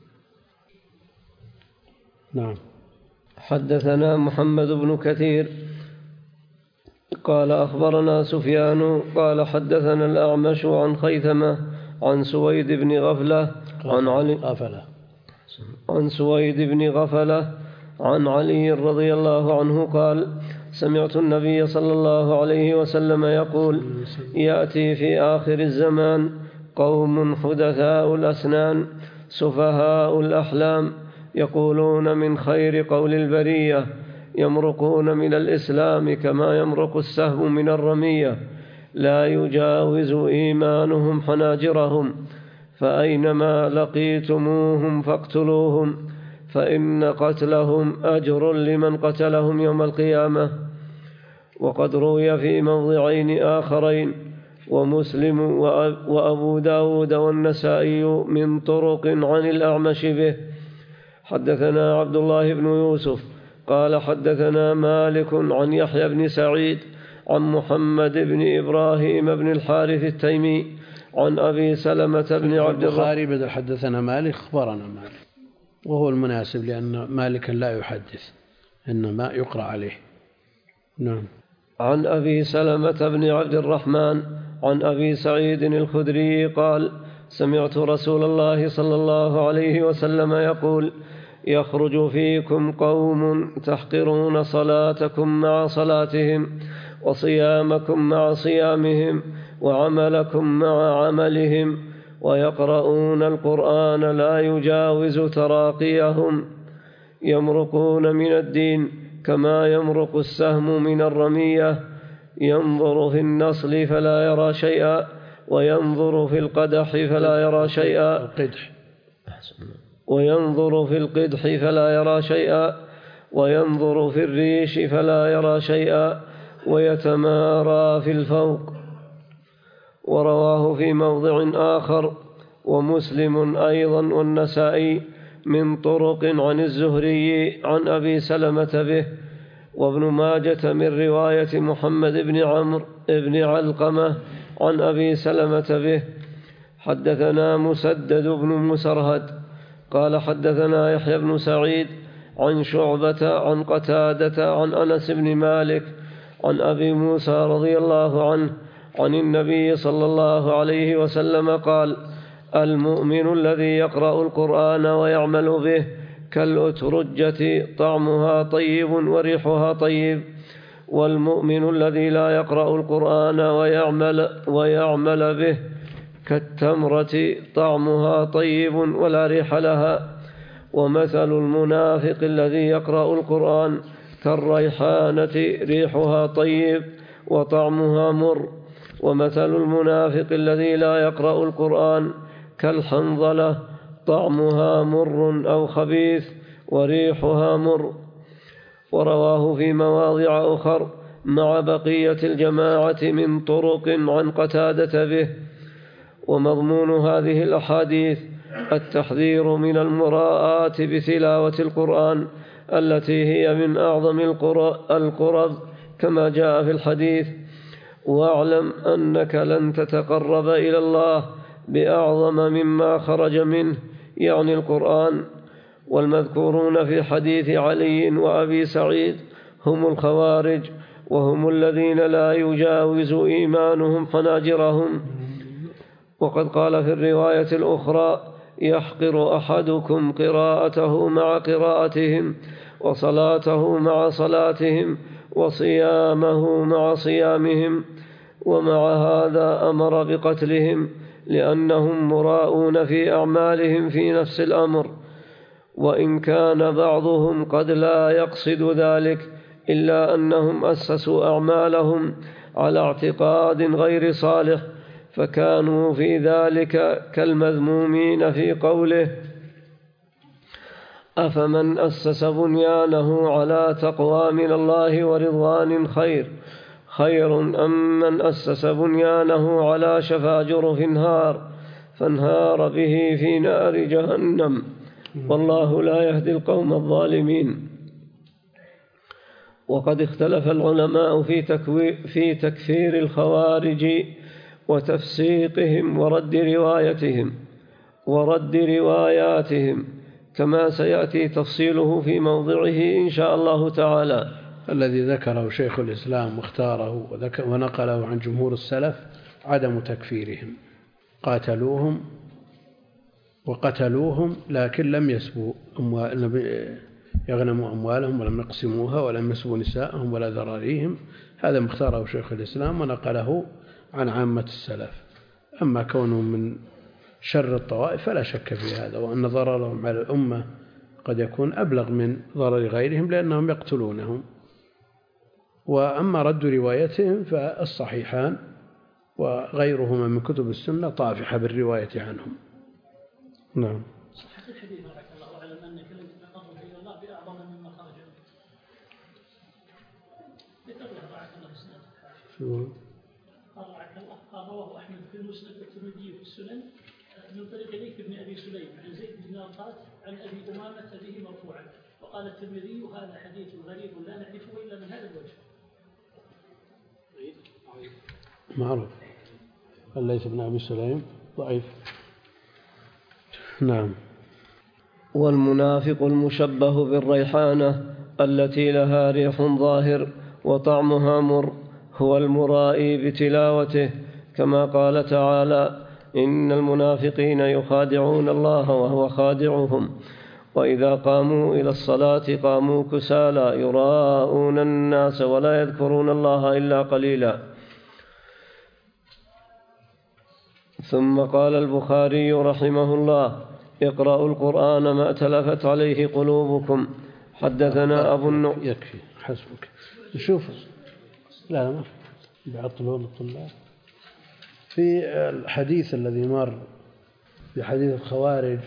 نعم. حدثنا محمد بن كثير قال أخبرنا سفيان قال حدثنا الأعمش عن خيثمة عن سويد بن غفلة عن علي غفلة عن سويد بن غفلة عن علي رضي الله عنه قال سمعت النبي صلى الله عليه وسلم يقول يأتي في آخر الزمان قوم حدثاء الأسنان سفهاء الأحلام يقولون من خير قول البرية يمرقون من الإسلام كما يمرق السهم من الرمية لا يجاوز إيمانهم حناجرهم فأينما لقيتموهم فاقتلوهم فإن قتلهم أجر لمن قتلهم يوم القيامة. وقد روي في موضعين آخرين ومسلم وأبو داود والنسائي من طرق عن الأعمش به. حدثنا عبد الله بن يوسف قال حدثنا مالك عن يحيى بن سعيد عن محمد بن إبراهيم بن الحارث التيمي عن أبي سلمة بن عبد البخاري بدأ حدثنا مالك أخبرنا مالك، وهو المناسب لأن مالكا لا يحدث إنما يقرأ عليه. نعم. عن أبي سلمة بن عبد الرحمن عن أبي سعيد الخدري قال سمعت رسول الله صلى الله عليه وسلم يقول يخرج فيكم قوم تحقرون صلاتكم مع صلاتهم وصيامكم مع صيامهم وعملكم مع عملهم ويقرؤون القرآن لا يجاوز تراقيهم يمرقون من الدين كما يمرق السهم من الرمية ينظر في النصل فلا يرى شيئا وينظر في القدح فلا يرى شيئا وينظر في القدح فلا يرى شيئا وينظر في الريش فلا يرى شيئا ويتمارى في الفوق. ورواه في موضع آخر ومسلم أيضا والنسائي من طرق عن الزهري عن أبي سلمة به، وابن ماجة من رواية محمد بن عمرو بن علقمة عن أبي سلمة به. حدثنا مسدد بن مسرهد قال حدثنا يحيى بن سعيد عن شعبة عن قتادة عن أنس بن مالك عن أبي موسى رضي الله عنه عن النبي صلى الله عليه وسلم قال المؤمن الذي يقرأ القرآن ويعمل به كالأترجة طعمها طيب وريحها طيب، والمؤمن الذي لا يقرأ القرآن ويعمل, ويعمل به كالتمرة طعمها طيب ولا ريح لها. ومثل المنافق الذي يقرأ القرآن كالريحانة ريحها طيب وطعمها مر، ومثل المنافق الذي لا يقرأ القرآن كالحنظلة طعمها مر أو خبيث وريحها مر. ورواه في مواضع أخر مع بقية الجماعة من طرق عن قتادة به. ومضمون هذه الأحاديث التحذير من المراءة بتلاوة القرآن التي هي من أعظم القرب كما جاء في الحديث واعلم أنك لن تتقرب إلى الله بأعظم مما خرج منه يعني القرآن. والمذكورون في حديث علي وأبي سعيد هم الخوارج، وهم الذين لا يجاوز إيمانهم حناجرهم. وقد قال في الرواية الأخرى يحقر أحدكم قراءته مع قراءتهم وصلاته مع صلاتهم وصيامه مع صيامهم، ومع هذا أمر بقتلهم لأنهم مراءون في أعمالهم في نفس الأمر، وإن كان بعضهم قد لا يقصد ذلك إلا أنهم أسسوا أعمالهم على اعتقاد غير صالح فكانوا في ذلك كالمذمومين في قوله أفمن أسس بنيانه على تقوى من الله ورضوان خير خير أم من أسس بنيانه على شفا جرف هار فانهار به في نار جهنم والله لا يهدي القوم الظالمين. وقد اختلف العلماء في, في تكفير الخوارج وتفسيقهم ورد روايتهم ورد رواياتهم كما سيأتي تفصيله في موضعه إن شاء الله تعالى. الذي ذكره شيخ الإسلام واختاره ونقله عن جمهور السلف عدم تكفيرهم، قاتلوهم وقتلوهم لكن لم يسبوا أموال يغنموا أموالهم ولم يقسموها ولم يسبوا نساءهم ولا ذراريهم. هذا مختاره شيخ الإسلام ونقله عن عامة السلف. أما كونهم من شر الطوائف فلا شك في هذا، وأن ضررهم على الأمة قد يكون أبلغ من ضرر غيرهم لأنهم يقتلونهم. وأما رد روايتهم فالصحيحان وغيرهما من كتب السنة طافحة بالرواية عنهم. نعم. صحة الحديث رحمه الله أعلم أن كلمة النظر إلى الله بأعظم مما خرج منه. لتقول رعاك الله السنة. شو؟ قال رعاك الله قال رواه أحمد في المسند والترمذي في السنن من طريق ليث بن أبي سليم عن زيد بن أرقاد عن أبي أمامة به مرفوعا، وقال الترمذي هذا حديث غريب لا نعرفه إلا من هذا الوجه. معروف. ليث بن أبي سليم ضعيف. نعم. والمنافق المشبه بالريحانة التي لها ريح ظاهر وطعمها مر هو المرائي بتلاوته، كما قال تعالى: إن المنافقين يخادعون الله وهو خادعهم وإذا قاموا إلى الصلاة قاموا كسالى يراءون الناس ولا يذكرون الله إلا قليلا. ثم قال البخاري رحمه الله: اقرأوا القرآن ما تلفت عليه قلوبكم. حدثنا أبو النعمان. يكفي حسبك. شوف لا ما بيعطلون الطلاب في الحديث الذي مر في حديث الخوارج،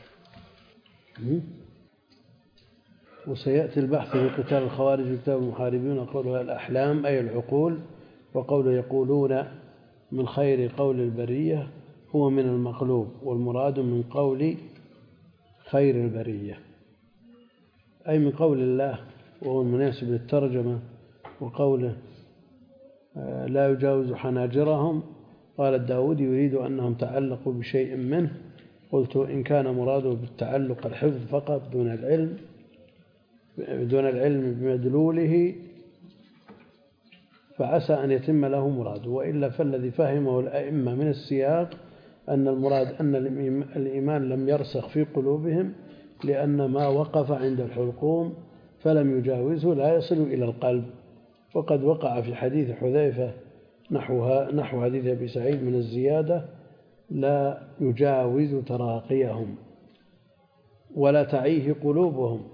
وسيأتي البحث في قتال الخوارج وكتاب المحاربين وقولها الأحلام أي العقول، وقوله يقولون من خير قول البرية هو من المقلوب، والمراد من قول خير البرية أي من قول الله وهو المناسب للترجمة. وقوله لا يجاوز حناجرهم قال الداود يريد أنهم تعلقوا بشيء منه، قلت إن كان مراده بالتعلق الحفظ فقط دون العلم دون العلم بمدلوله فعسى أن يتم له مراده، وإلا فالذي فهمه الأئمة من السياق أن المراد أن الإيمان لم يرسخ في قلوبهم لأن ما وقف عند الحلقوم فلم يجاوزه لا يصل إلى القلب. وقد وقع في حديث حذيفة نحوها نحو حديث أبي سعيد من الزيادة لا يجاوز تراقيهم ولا تعيه قلوبهم،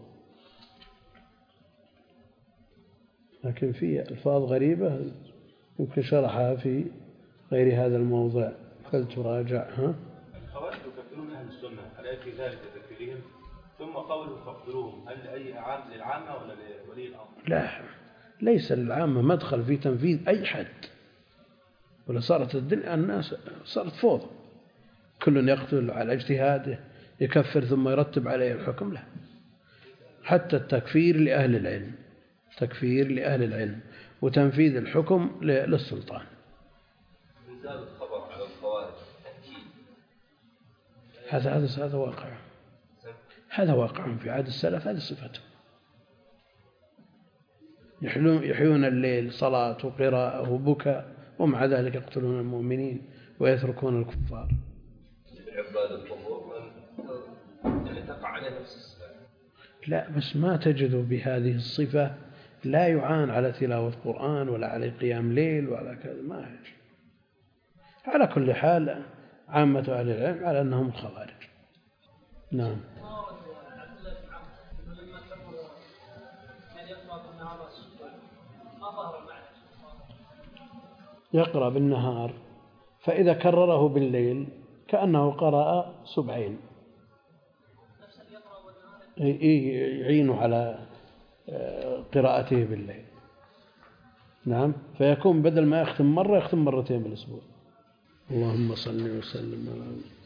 لكن في ألفاظ غريبة يمكن شرحها في غير هذا الموضع فلتراجعها. الخوارج يكفرون أهل السنة، هل في ذلك تكفيرهم؟ ثم قوله فاقتلوهم، هل لأي عام للعامة ولا لولي الأمر؟ لا، ليس للعامة مدخل في تنفيذ أي حد، ولا صارت الدنيا الناس صارت فوضى، كل يقتل على اجتهاده يكفر ثم يرتب عليه الحكم. لا، حتى التكفير لأهل العلم، تكفير لأهل العلم وتنفيذ الحكم للسلطان. إنزال الخبر على الخوارج تأكيد هذا هذا هذا واقع، هذا واقع في عهد السلف، هذه صفته. يحيون الليل صلاة وقراءة وبكاء ومع ذلك يقتلون المؤمنين ويتركون الكفار. عباد القبور يعني تقع عليه نفس الصفة. لا، بس ما تجد بهذه الصفة، لا يعان على تلاوة قرآن ولا على قيام ليل ولا كذا، ما هي. على كل حال عامة أهل العلم على أنهم الخوارج. نعم. يقرأ بالنهار فإذا كرره بالليل كأنه قرأ سبعين، يعين على قراءته بالليل. نعم، فيكون بدل ما يختم مرة يختم مرتين بالأسبوع. اللهم صل وسلم على